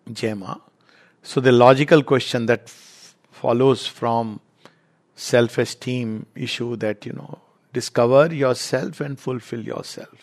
Jema. So the logical question that follows from self-esteem issue that, discover yourself and fulfill yourself.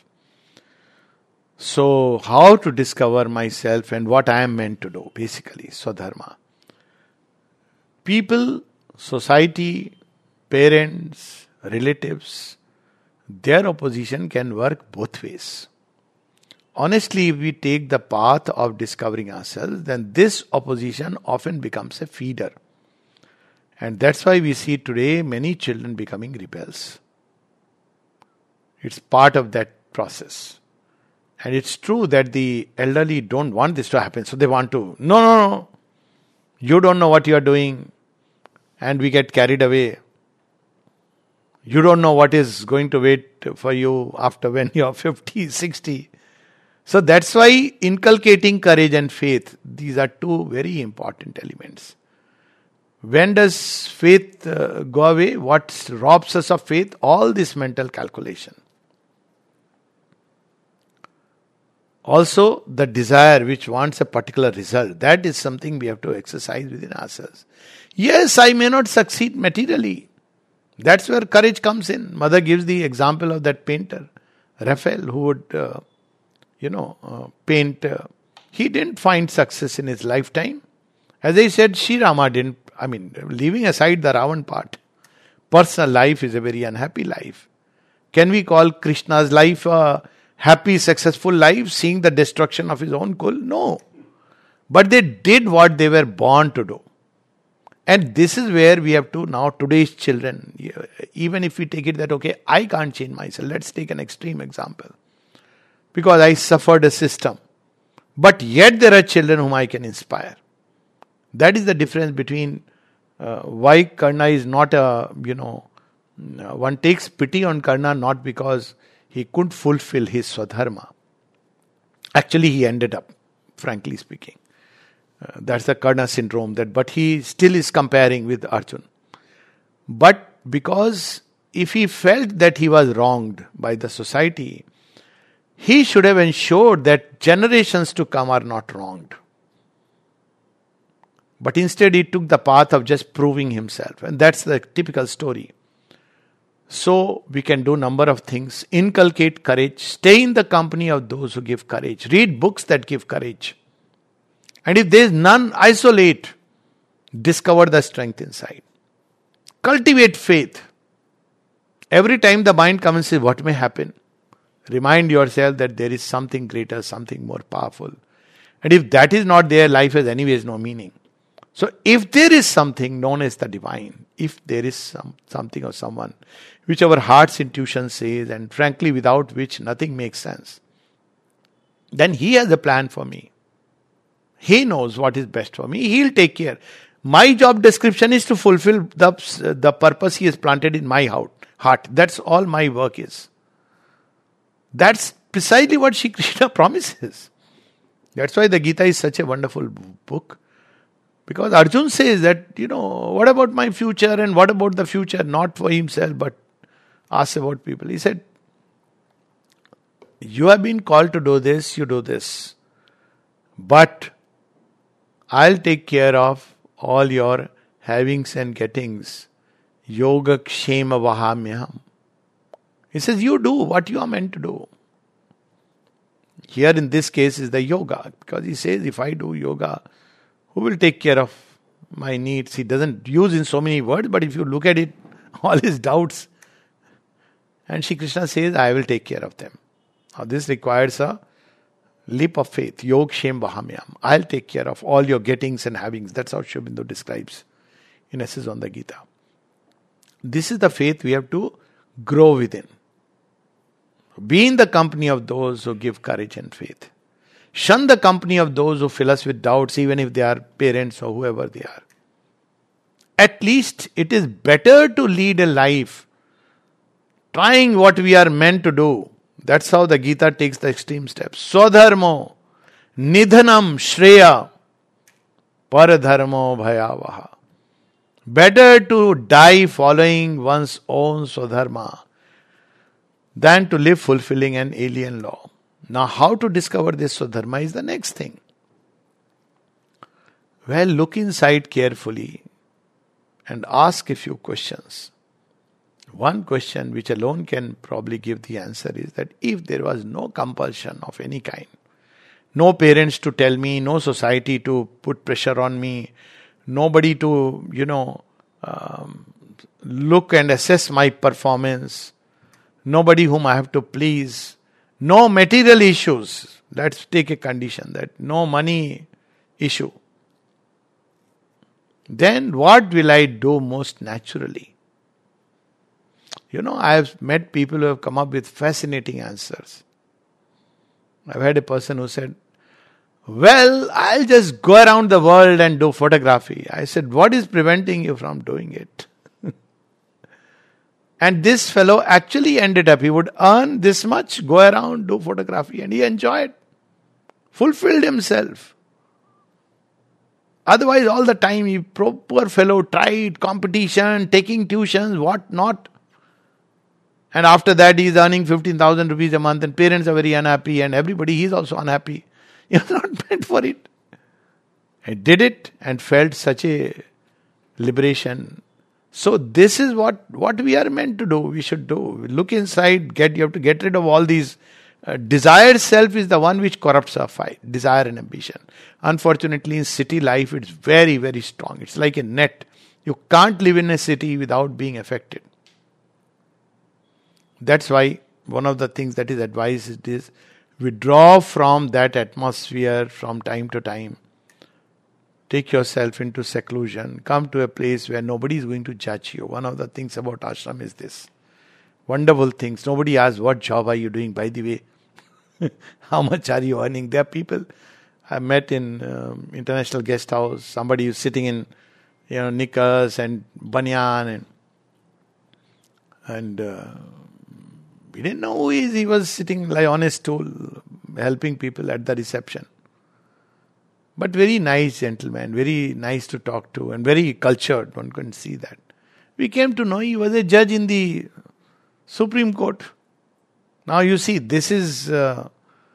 So how to discover myself and what I am meant to do, basically, Swadharma. People, society, parents, relatives, their opposition can work both ways. Honestly, if we take the path of discovering ourselves, then this opposition often becomes a feeder. And that's why we see today many children becoming rebels. It's part of that process. And it's true that the elderly don't want this to happen. So they want to, no. You don't know what you are doing. And we get carried away. You don't know what is going to wait for you after when you are 50, 60. So that's why inculcating courage and faith, these are two very important elements. When does faith go away? What robs us of faith? All this mental calculation. Also, the desire which wants a particular result, that is something we have to exercise within ourselves. Yes, I may not succeed materially. That's where courage comes in. Mother gives the example of that painter, Raphael, who would, paint. He didn't find success in his lifetime. As I said, Sri Rama didn't, leaving aside the Ravan part, personal life is a very unhappy life. Can we call Krishna's life a happy, successful life, seeing the destruction of his own kul? No. But they did what they were born to do. And this is where we have to now, today's children, even if we take it that, okay, I can't change myself. Let's take an extreme example. Because I suffered a system. But yet there are children whom I can inspire. That is the difference between why Karna is not one takes pity on Karna not because he couldn't fulfill his Swadharma. Actually, he ended up, frankly speaking. That's the Karna syndrome. But he still is comparing with Arjun. But because if he felt that he was wronged by the society, he should have ensured that generations to come are not wronged. But instead he took the path of just proving himself. And that's the typical story. So we can do a number of things. Inculcate courage. Stay in the company of those who give courage. Read books that give courage. And if there is none, isolate. Discover the strength inside. Cultivate faith. Every time the mind comes and says, what may happen? Remind yourself that there is something greater, something more powerful. And if that is not there, life has anyways no meaning. So if there is something known as the divine, if there is something or someone, which our heart's intuition says, and frankly without which nothing makes sense, then he has a plan for me. He knows what is best for me. He'll take care. My job description is to fulfill the purpose he has planted in my heart. That's all my work is. That's precisely what Shri Krishna promises. That's why the Gita is such a wonderful book. Because Arjun says that, what about my future and what about the future? Not for himself, but asks about people. He said, you have been called to do this, you do this. But I'll take care of all your havings and gettings. Yoga kshema vahamyam. He says, you do what you are meant to do. Here in this case is the yoga. Because he says, if I do yoga, who will take care of my needs? He doesn't use in so many words, but if you look at it, all his doubts. And Shri Krishna says, I will take care of them. Now this requires a leap of faith. Yog Shem Vahamyam. I'll take care of all your gettings and havings. That's how Sri Aurobindo describes in Essence on the Gita. This is the faith we have to grow within. Be in the company of those who give courage and faith. Shun the company of those who fill us with doubts, even if they are parents or whoever they are. At least it is better to lead a life trying what we are meant to do. That's how the Gita takes the extreme steps. Swadharmo, nidhanam shreya, paradharmo bhayavaha. Better to die following one's own swadharma than to live fulfilling an alien law. Now, how to discover this Swadharma is the next thing. Well, look inside carefully and ask a few questions. One question which alone can probably give the answer is that if there was no compulsion of any kind, no parents to tell me, no society to put pressure on me, nobody to, look and assess my performance, nobody whom I have to please, no material issues. Let's take a condition that no money issue. Then what will I do most naturally? I have met people who have come up with fascinating answers. I've had a person who said, well, I'll just go around the world and do photography. I said, what is preventing you from doing it? And this fellow actually ended up, he would earn this much, go around, do photography, and he enjoyed, fulfilled himself. Otherwise, all the time, poor fellow tried competition, taking tuitions, what not. And after that, he is earning 15,000 rupees a month, and parents are very unhappy, and everybody, he is also unhappy. You're not meant for it. I did it and felt such a liberation. So this is what we are meant to do. We should do. Look inside. You have to get rid of all these. Desired self is the one which corrupts our fight. Desire and ambition. Unfortunately, in city life, it's very, very strong. It's like a net. You can't live in a city without being affected. That's why one of the things that is advised is this: withdraw from that atmosphere from time to time. Take yourself into seclusion. Come to a place where nobody is going to judge you. One of the things about ashram is this. Wonderful things. Nobody asks, what job are you doing? By the way, how much are you earning? There are people I met in international guest house. Somebody who's sitting in knickers and banyan and we didn't know who he is. He was sitting like on a stool helping people at the reception. But very nice gentleman, very nice to talk to and very cultured. One couldn't see that. We came to know he was a judge in the Supreme Court. Now you see, this is that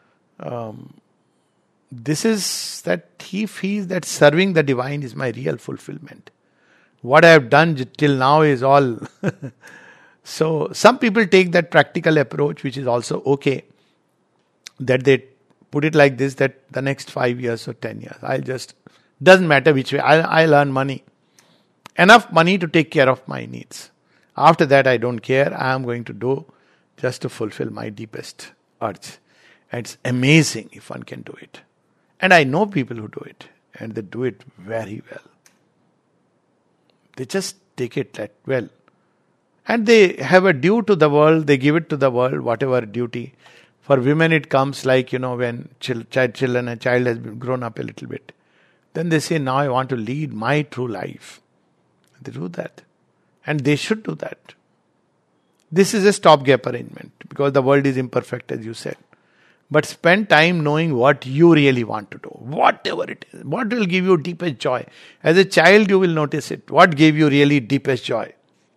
he feels that serving the divine is my real fulfillment. What I have done till now is all. So some people take that practical approach, which is also okay. That they put it like this, that the next 5 years or 10 years, doesn't matter which way, I'll earn money. Enough money to take care of my needs. After that, I don't care. I am going to do just to fulfill my deepest urge. And it's amazing if one can do it. And I know people who do it. And they do it very well. They just take it that well. And they have a due to the world. They give it to the world, whatever duty. For women, it comes like, when a child has been grown up a little bit. Then they say, now I want to lead my true life. They do that. And they should do that. This is a stopgap arrangement because the world is imperfect, as you said. But spend time knowing what you really want to do. Whatever it is. What will give you deepest joy. As a child, you will notice it. What gave you really deepest joy?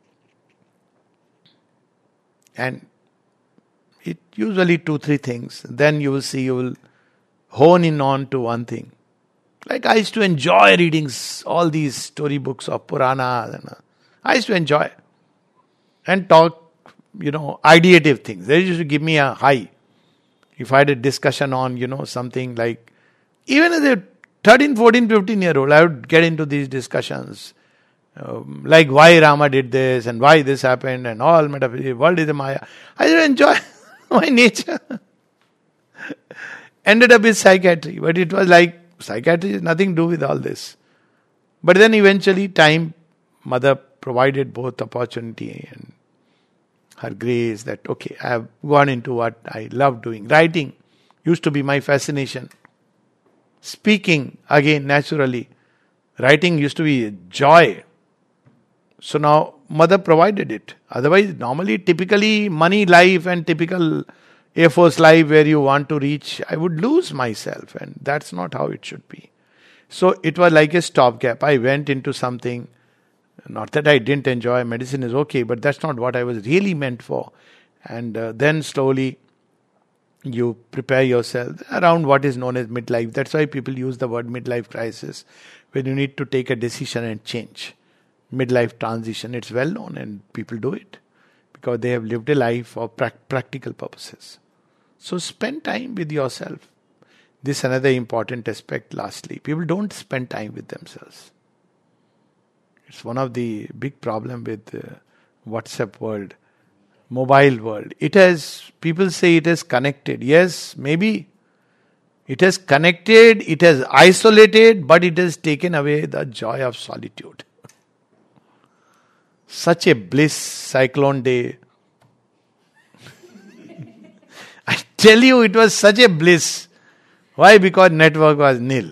And it usually 2-3 things. Then you will see, you will hone in on to one thing. Like I used to enjoy reading all these storybooks of Puranas. I used to enjoy and talk, ideative things. They used to give me a high. If I had a discussion on, something like, even as a 13, 14, 15-year-old, I would get into these discussions. Like why Rama did this and why this happened and all metaphysics, world is a Maya. I used to enjoy my nature. Ended up with psychiatry, but it was like, psychiatry has nothing to do with all this. But then eventually time, Mother provided both opportunity and her grace that, okay, I have gone into what I love doing. Writing used to be my fascination. Speaking, again, naturally. Writing used to be a joy. So now, Mother provided it. Otherwise, normally, typically, money life and typical Air Force life where you want to reach, I would lose myself. And that's not how it should be. So it was like a stopgap. I went into something. Not that I didn't enjoy, medicine is okay, but that's not what I was really meant for. And then slowly, You prepare yourself around what is known as midlife. That's why people use the word midlife crisis when you need to take a decision and change. Midlife transition, it's well known and people do it because they have lived a life for practical purposes. So spend time with yourself. This is another important aspect. Lastly, people don't spend time with themselves. It's one of the big problem with WhatsApp world, mobile world. People say it has connected. Yes, maybe it has connected, it has isolated, but it has taken away the joy of solitude. Such a bliss, cyclone day. I tell you, it was such a bliss. Why? Because network was nil.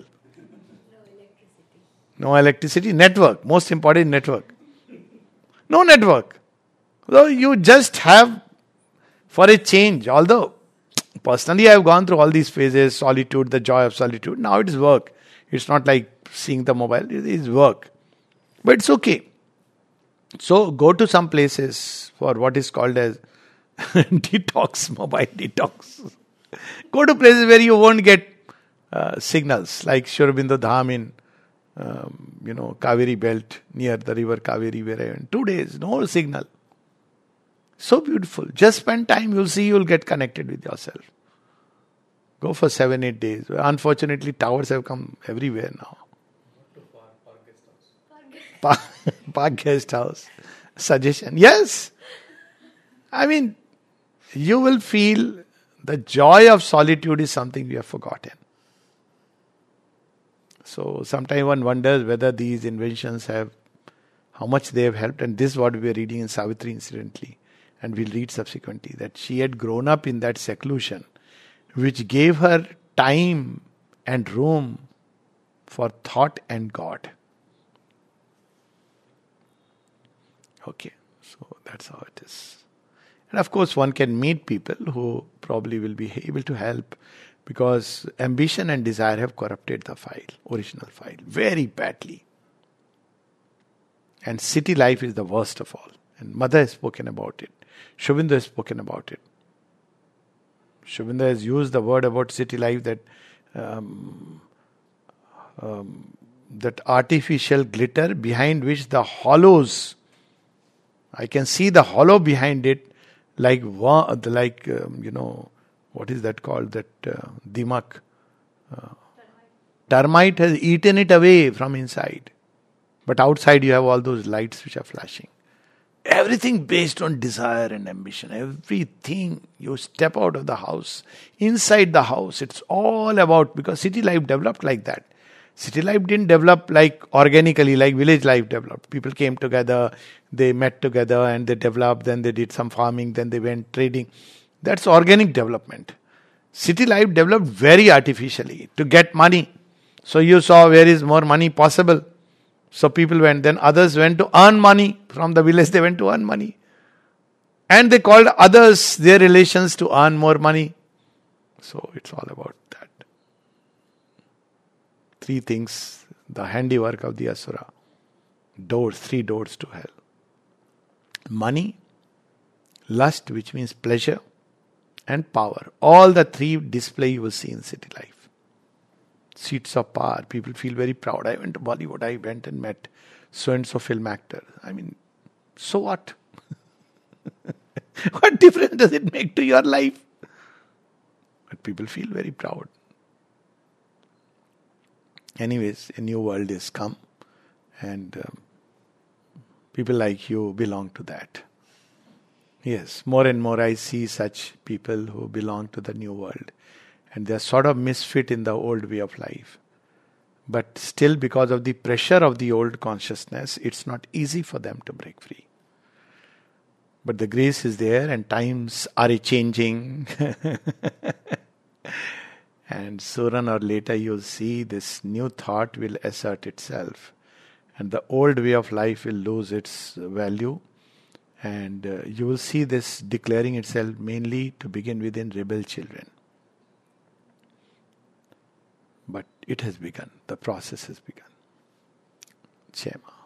No electricity, network. Most important, network. No network. So you just have, for a change, although personally I have gone through all these phases, solitude, the joy of solitude. Now it is work. It's not like seeing the mobile, it is work. But it's okay. So go to some places for what is called as detox, mobile detox. Go to places where you won't get signals, like Sri Aurobindo Dham in Kaveri belt near the river Kaveri, where I went. 2 days, no signal. So beautiful. Just spend time, you'll see you'll get connected with yourself. Go for 7-8 days. Unfortunately, towers have come everywhere now. Park guest house. Suggestion. Yes. I mean, you will feel the joy of solitude is something we have forgotten. So sometimes one wonders whether these inventions how much they have helped. And this is what we are reading in Savitri incidentally. And we'll read subsequently, that she had grown up in that seclusion, which gave her time and room for thought and God. Okay, so that's how it is. And of course, one can meet people who probably will be able to help, because ambition and desire have corrupted the original file, very badly. And city life is the worst of all. And Mother has spoken about it. Sri Aurobindo has spoken about it. Sri Aurobindo has used the word about city life that that artificial glitter behind which the hollows, I can see the hollow behind it, what is that called? That dimak. Termite has eaten it away from inside. But outside you have all those lights which are flashing. Everything based on desire and ambition. Everything. You step out of the house. Inside the house, it's all about, because city life developed like that. City life didn't develop like organically, like village life developed. People came together, they met together and they developed, then they did some farming, then they went trading. That's organic development. City life developed very artificially to get money. So you saw where is more money possible. So people went, then others went to earn money. From the village they went to earn money. And they called others, their relations, to earn more money. So it's all about that. 3 things, the handiwork of the Asura. 3 doors to hell. Money, lust, which means pleasure, and power. All the 3 display you will see in city life. Seats of power. People feel very proud. I went to Bollywood. I went and met so-and-so film actor. I mean, so what? What difference does it make to your life? But people feel very proud. Anyways, a new world is come. And people like you belong to that. Yes, more and more I see such people who belong to the new world. And they're sort of misfit in the old way of life. But still, because of the pressure of the old consciousness, it's not easy for them to break free. But the grace is there and times are changing. And sooner or later you'll see this new thought will assert itself. And the old way of life will lose its value. And you will see this declaring itself mainly to begin with in rebel children. But it has begun. The process has begun. Chema.